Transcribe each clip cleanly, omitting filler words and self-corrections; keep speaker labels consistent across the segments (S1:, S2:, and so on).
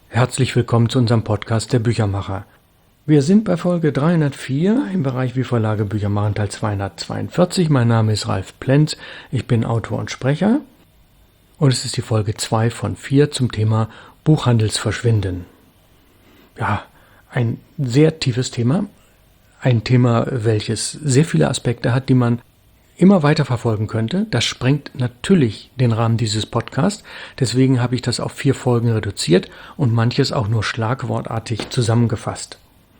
S1: Herzlich willkommen zu unserem Podcast der Büchermacher. Wir sind bei Folge 304 im Bereich Wie Verlage Bücher machen, Teil 242. Mein Name ist Ralf Plenz, ich bin Autor und Sprecher und es ist die Folge 2 von 4 zum Thema Buchhandelsverschwinden. Ja, ein sehr tiefes Thema, ein Thema, welches sehr viele Aspekte hat, die man immer weiter verfolgen könnte. Das sprengt natürlich den Rahmen dieses Podcasts. Deswegen habe ich das auf 4 Folgen reduziert und manches auch nur schlagwortartig zusammengefasst.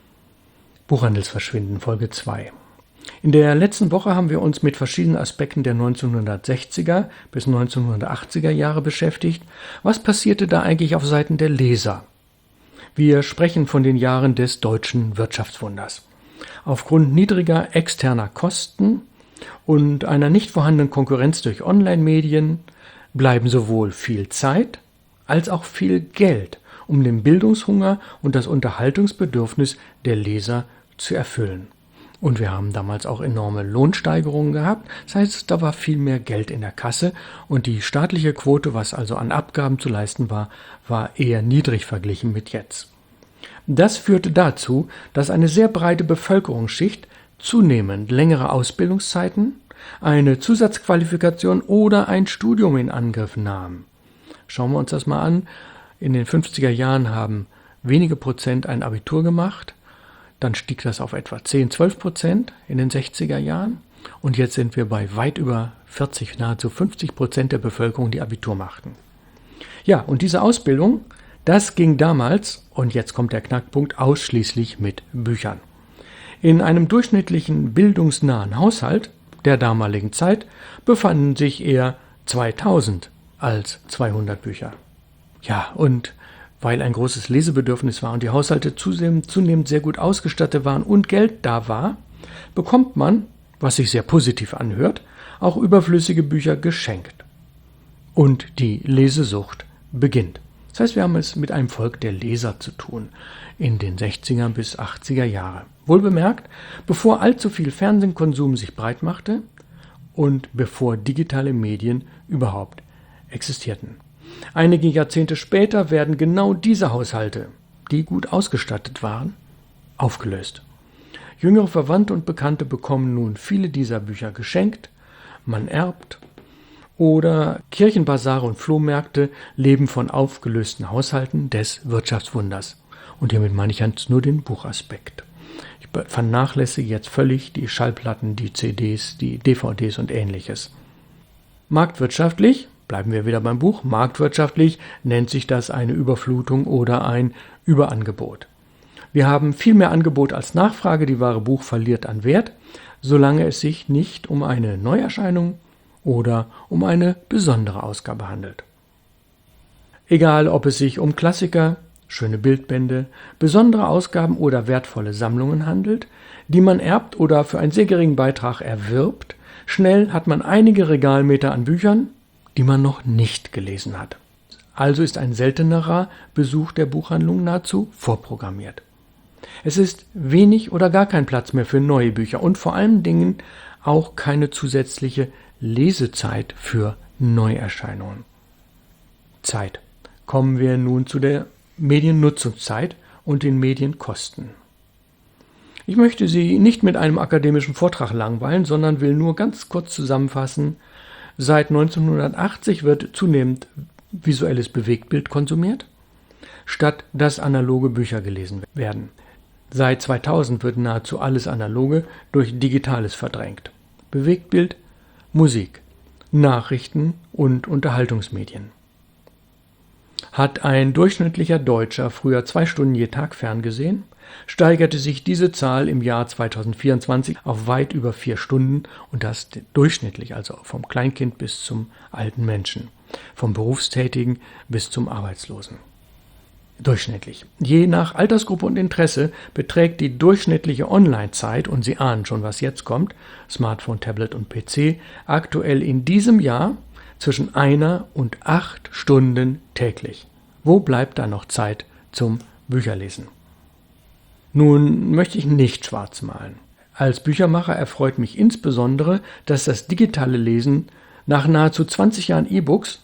S1: Buchhandelsverschwinden, Folge 2. In der letzten Woche haben wir uns mit verschiedenen Aspekten der 1960er bis 1980er Jahre beschäftigt. Was passierte da eigentlich auf Seiten der Leser? Wir sprechen von den Jahren des deutschen Wirtschaftswunders. Aufgrund niedriger externer Kosten und einer nicht vorhandenen Konkurrenz durch Online-Medien bleiben sowohl viel Zeit als auch viel Geld, um den Bildungshunger und das Unterhaltungsbedürfnis der Leser zu erfüllen. Und wir haben damals auch enorme Lohnsteigerungen gehabt, das heißt, da war viel mehr Geld in der Kasse und die staatliche Quote, was also an Abgaben zu leisten war, war eher niedrig verglichen mit jetzt. Das führte dazu, dass eine sehr breite Bevölkerungsschicht zunehmend längere Ausbildungszeiten, eine Zusatzqualifikation oder ein Studium in Angriff nahm. Schauen wir uns das mal an. In den 50er Jahren haben wenige Prozent ein Abitur gemacht, dann stieg das auf etwa 10-12% in den 60er Jahren und jetzt sind wir bei weit über 40, nahezu 50% der Bevölkerung, die Abitur machten. Ja, und diese Ausbildung, das ging damals, und jetzt kommt der Knackpunkt, ausschließlich mit Büchern. In einem durchschnittlichen bildungsnahen Haushalt der damaligen Zeit befanden sich eher 2000 als 200 Bücher. Ja, und weil ein großes Lesebedürfnis war und die Haushalte zunehmend sehr gut ausgestattet waren und Geld da war, bekommt man, was sich sehr positiv anhört, auch überflüssige Bücher geschenkt. Und die Lesesucht beginnt. Das heißt, wir haben es mit einem Volk der Leser zu tun in den 60er bis 80er Jahre. Wohlbemerkt, bevor allzu viel Fernsehkonsum sich breit machte und bevor digitale Medien überhaupt existierten. Einige Jahrzehnte später werden genau diese Haushalte, die gut ausgestattet waren, aufgelöst. Jüngere Verwandte und Bekannte bekommen nun viele dieser Bücher geschenkt, man erbt oder Kirchenbasare und Flohmärkte leben von aufgelösten Haushalten des Wirtschaftswunders. Und hiermit meine ich jetzt nur den Buchaspekt. Ich vernachlässige jetzt völlig die Schallplatten, die CDs, die DVDs und ähnliches. Marktwirtschaftlich, bleiben wir wieder beim Buch, marktwirtschaftlich nennt sich das eine Überflutung oder ein Überangebot. Wir haben viel mehr Angebot als Nachfrage, die wahre Buch verliert an Wert, solange es sich nicht um eine Neuerscheinung oder um eine besondere Ausgabe handelt. Egal, ob es sich um Klassiker, schöne Bildbände, besondere Ausgaben oder wertvolle Sammlungen handelt, die man erbt oder für einen sehr geringen Beitrag erwirbt, schnell hat man einige Regalmeter an Büchern, die man noch nicht gelesen hat. Also ist ein seltenerer Besuch der Buchhandlung nahezu vorprogrammiert. Es ist wenig oder gar kein Platz mehr für neue Bücher und vor allen Dingen auch keine zusätzliche Lesezeit für Neuerscheinungen. Zeit. Kommen wir nun zu der Mediennutzungszeit und den Medienkosten. Ich möchte Sie nicht mit einem akademischen Vortrag langweilen, sondern will nur ganz kurz zusammenfassen. Seit 1980 wird zunehmend visuelles Bewegtbild konsumiert, statt dass analoge Bücher gelesen werden. Seit 2000 wird nahezu alles Analoge durch Digitales verdrängt. Bewegtbild, Musik, Nachrichten und Unterhaltungsmedien. Hat ein durchschnittlicher Deutscher früher 2 Stunden je Tag ferngesehen, steigerte sich diese Zahl im Jahr 2024 auf weit über 4 Stunden und das durchschnittlich, also vom Kleinkind bis zum alten Menschen, vom Berufstätigen bis zum Arbeitslosen. Durchschnittlich. Je nach Altersgruppe und Interesse beträgt die durchschnittliche Online-Zeit, und Sie ahnen schon, was jetzt kommt, Smartphone, Tablet und PC, aktuell in diesem Jahr zwischen 1 und 8 Stunden täglich. Wo bleibt da noch Zeit zum Bücherlesen? Nun möchte ich nicht schwarz malen. Als Büchermacher erfreut mich insbesondere, dass das digitale Lesen nach nahezu 20 Jahren E-Books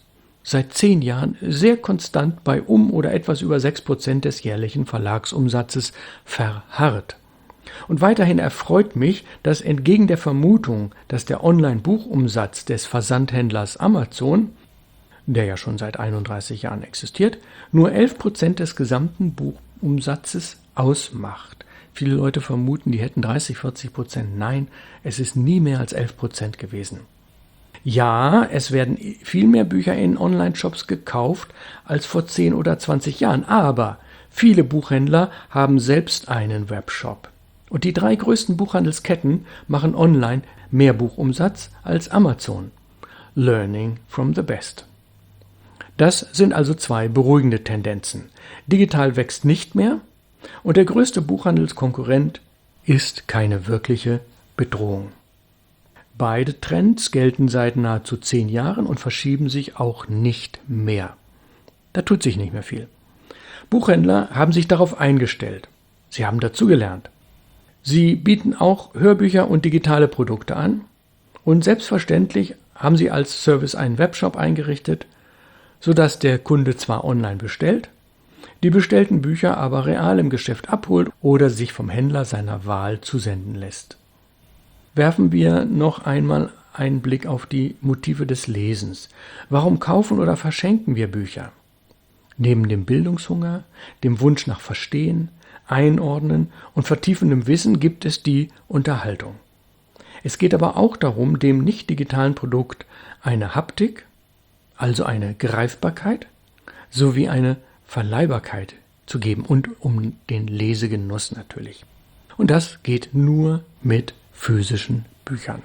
S1: seit 10 Jahren sehr konstant bei oder etwas über 6% des jährlichen Verlagsumsatzes verharrt. Und weiterhin erfreut mich, dass entgegen der Vermutung, dass der Online-Buchumsatz des Versandhändlers Amazon, der ja schon seit 31 Jahren existiert, nur 11% des gesamten Buchumsatzes ausmacht. Viele Leute vermuten, die hätten 30-40%. Nein, es ist nie mehr als 11% gewesen. Ja, es werden viel mehr Bücher in Online-Shops gekauft als vor 10 oder 20 Jahren, aber viele Buchhändler haben selbst einen Webshop. Und die 3 größten Buchhandelsketten machen online mehr Buchumsatz als Amazon. Learning from the best. Das sind also 2 beruhigende Tendenzen. Digital wächst nicht mehr und der größte Buchhandelskonkurrent ist keine wirkliche Bedrohung. Beide Trends gelten seit nahezu 10 Jahren und verschieben sich auch nicht mehr. Da tut sich nicht mehr viel. Buchhändler haben sich darauf eingestellt. Sie haben dazugelernt. Sie bieten auch Hörbücher und digitale Produkte an und selbstverständlich haben sie als Service einen Webshop eingerichtet, sodass der Kunde zwar online bestellt, die bestellten Bücher aber real im Geschäft abholt oder sich vom Händler seiner Wahl zusenden lässt. Werfen wir noch einmal einen Blick auf die Motive des Lesens. Warum kaufen oder verschenken wir Bücher? Neben dem Bildungshunger, dem Wunsch nach Verstehen, Einordnen und vertiefendem Wissen gibt es die Unterhaltung. Es geht aber auch darum, dem nicht digitalen Produkt eine Haptik, also eine Greifbarkeit, sowie eine Verleihbarkeit zu geben und um den Lesegenuss natürlich. Und das geht nur mit physischen Büchern.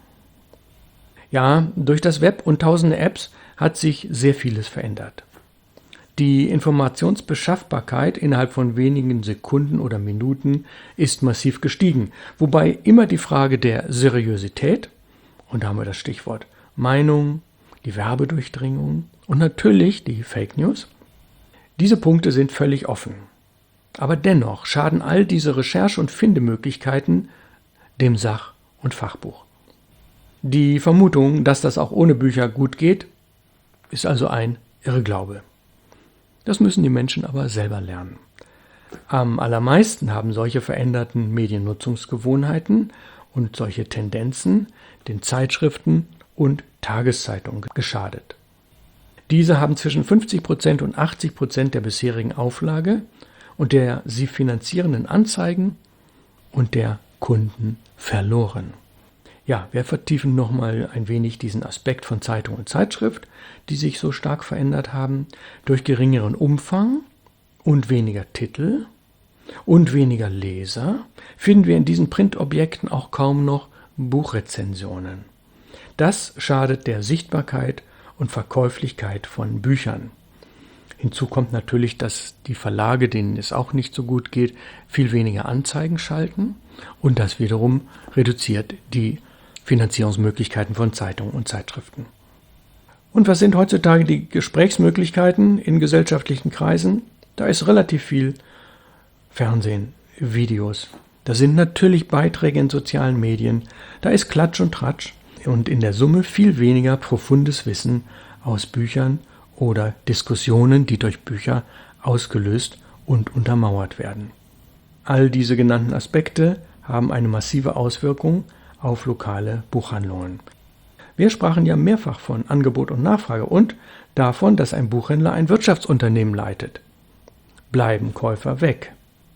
S1: Ja, durch das Web und tausende Apps hat sich sehr vieles verändert. Die Informationsbeschaffbarkeit innerhalb von wenigen Sekunden oder Minuten ist massiv gestiegen, wobei immer die Frage der Seriosität, und da haben wir das Stichwort Meinung, die Werbedurchdringung und natürlich die Fake News, diese Punkte sind völlig offen. Aber dennoch schaden all diese Recherche- und Findemöglichkeiten dem Sach- und Fachbuch. Die Vermutung, dass das auch ohne Bücher gut geht, ist also ein Irrglaube. Das müssen die Menschen aber selber lernen. Am allermeisten haben solche veränderten Mediennutzungsgewohnheiten und solche Tendenzen den Zeitschriften und Tageszeitungen geschadet. Diese haben zwischen 50% und 80% der bisherigen Auflage und der sie finanzierenden Anzeigen und der Kunden verloren. Ja, wir vertiefen nochmal ein wenig diesen Aspekt von Zeitung und Zeitschrift, die sich so stark verändert haben. Durch geringeren Umfang und weniger Titel und weniger Leser finden wir in diesen Printobjekten auch kaum noch Buchrezensionen. Das schadet der Sichtbarkeit und Verkäuflichkeit von Büchern. Hinzu kommt natürlich, dass die Verlage, denen es auch nicht so gut geht, viel weniger Anzeigen schalten und das wiederum reduziert die Finanzierungsmöglichkeiten von Zeitungen und Zeitschriften. Und was sind heutzutage die Gesprächsmöglichkeiten in gesellschaftlichen Kreisen? Da ist relativ viel Fernsehen, Videos. Da sind natürlich Beiträge in sozialen Medien. Da ist Klatsch und Tratsch und in der Summe viel weniger profundes Wissen aus Büchern oder Diskussionen, die durch Bücher ausgelöst und untermauert werden. All diese genannten Aspekte haben eine massive Auswirkung auf lokale Buchhandlungen. Wir sprachen ja mehrfach von Angebot und Nachfrage und davon, dass ein Buchhändler ein Wirtschaftsunternehmen leitet. Bleiben Käufer weg?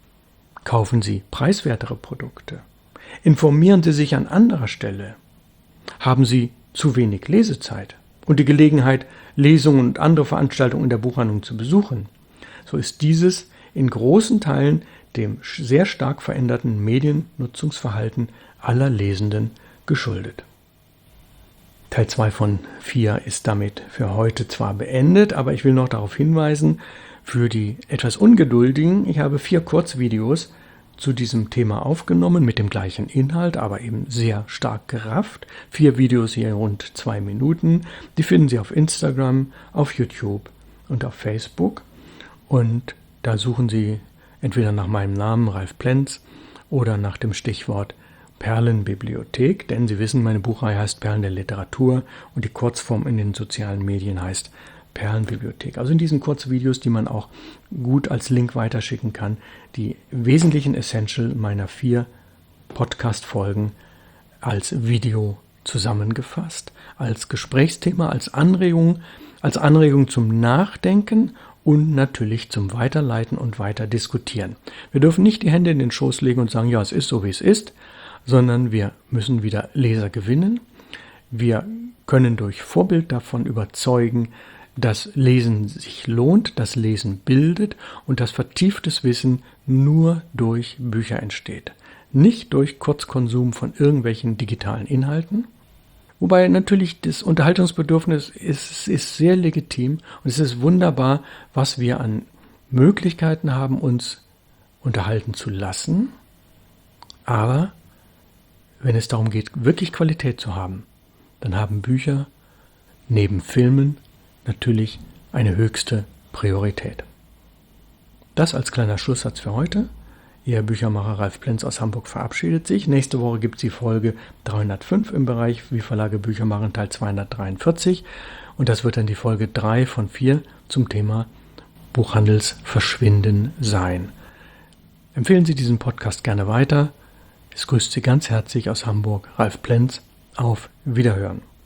S1: Kaufen Sie preiswertere Produkte? Informieren Sie sich an anderer Stelle? Haben Sie zu wenig Lesezeit und die Gelegenheit, Lesungen und andere Veranstaltungen in der Buchhandlung zu besuchen? So ist dieses in großen Teilen dem sehr stark veränderten Mediennutzungsverhalten aller Lesenden geschuldet. Teil 2 von 4 ist damit für heute zwar beendet, aber ich will noch darauf hinweisen, für die etwas Ungeduldigen, ich habe 4 Kurzvideos zu diesem Thema aufgenommen, mit dem gleichen Inhalt, aber eben sehr stark gerafft. 4 Videos hier rund 2 Minuten. Die finden Sie auf Instagram, auf YouTube und auf Facebook. Und da suchen Sie entweder nach meinem Namen, Ralf Plenz, oder nach dem Stichwort Perlenbibliothek, denn Sie wissen, meine Buchreihe heißt Perlen der Literatur und die Kurzform in den sozialen Medien heißt Perlenbibliothek. Also in diesen Kurzvideos, die man auch gut als Link weiterschicken kann, die wesentlichen Essential meiner 4 Podcast-Folgen als Video zusammengefasst, als Gesprächsthema, als Anregung zum Nachdenken und natürlich zum Weiterleiten und weiter diskutieren. Wir dürfen nicht die Hände in den Schoß legen und sagen, ja, es ist so, wie es ist, sondern wir müssen wieder Leser gewinnen. Wir können durch Vorbild davon überzeugen, dass Lesen sich lohnt, dass Lesen bildet und dass vertieftes Wissen nur durch Bücher entsteht. Nicht durch Kurzkonsum von irgendwelchen digitalen Inhalten. Wobei natürlich das Unterhaltungsbedürfnis ist sehr legitim und es ist wunderbar, was wir an Möglichkeiten haben, uns unterhalten zu lassen. Aber wenn es darum geht, wirklich Qualität zu haben, dann haben Bücher neben Filmen natürlich eine höchste Priorität. Das als kleiner Schlusssatz für heute. Ihr Büchermacher Ralf Plenz aus Hamburg verabschiedet sich. Nächste Woche gibt es die Folge 305 im Bereich Wie Verlage Bücher machen, Teil 243. Und das wird dann die Folge 3 von 4 zum Thema Buchhandelsverschwinden sein. Empfehlen Sie diesen Podcast gerne weiter. Es grüßt Sie ganz herzlich aus Hamburg, Ralf Plenz. Auf Wiederhören.